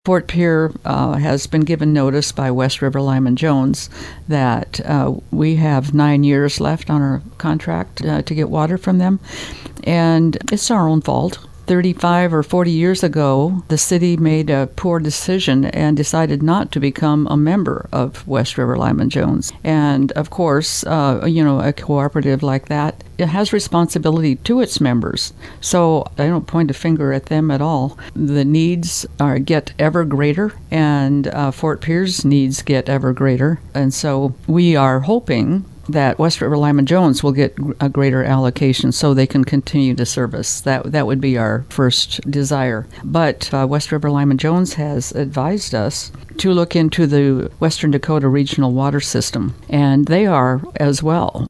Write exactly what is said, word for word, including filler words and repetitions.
Fort Pierre uh, has been given notice by West River Lyman Jones that uh, we have nine years left on our contract uh, to get water from them, and it's our own fault. thirty-five or forty years ago, the city made a poor decision and decided not to become a member of West River Lyman Jones. And of course, uh, you know, a cooperative like that, it has responsibility to its members. So I don't point a finger at them at all. The needs are get ever greater, and uh, Fort Pierre's needs get ever greater. And so we are hoping that West River Lyman Jones will get a greater allocation so they can continue to service. That that would be our first desire. But uh, West River Lyman Jones has advised us to look into the Western Dakota Regional Water System, and they are as well.